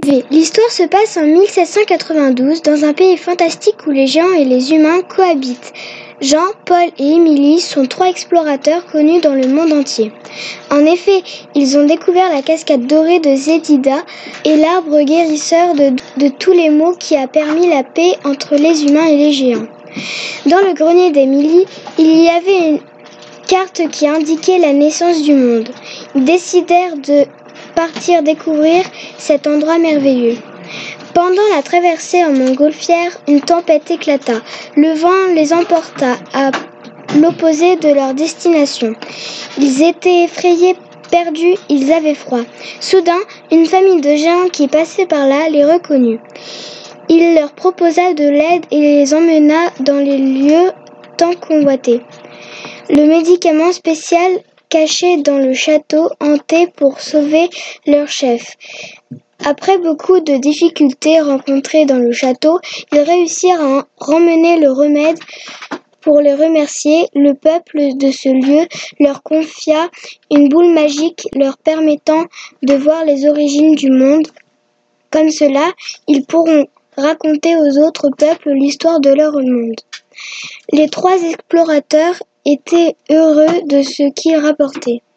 L'histoire se passe en 1792 dans un pays fantastique où les géants et les humains cohabitent. Jean, Paul et Émilie sont 3 explorateurs connus dans le monde entier. En effet, ils ont découvert la cascade dorée de Zédida et l'arbre guérisseur de tous les maux qui a permis la paix entre les humains et les géants. Dans le grenier d'Émilie, il y avait une carte qui indiquait la naissance du monde. Ils décidèrent de partir découvrir cet endroit merveilleux. Pendant la traversée en montgolfière, une tempête éclata. Le vent les emporta à l'opposé de leur destination. Ils étaient effrayés, perdus, ils avaient froid. Soudain, une famille de géants qui passait par là les reconnut. Il leur proposa de l'aide et les emmena dans les lieux tant convoités. Le médicament spécial caché dans le château hanté pour sauver leur chef. Après beaucoup de difficultés rencontrées dans le château, ils réussirent à ramener le remède. Pour les remercier, le peuple de ce lieu leur confia une boule magique leur permettant de voir les origines du monde. Comme cela, ils pourront raconter aux autres peuples l'histoire de leur monde. Les 3 explorateurs étaient heureux de ce qu'ils rapportaient.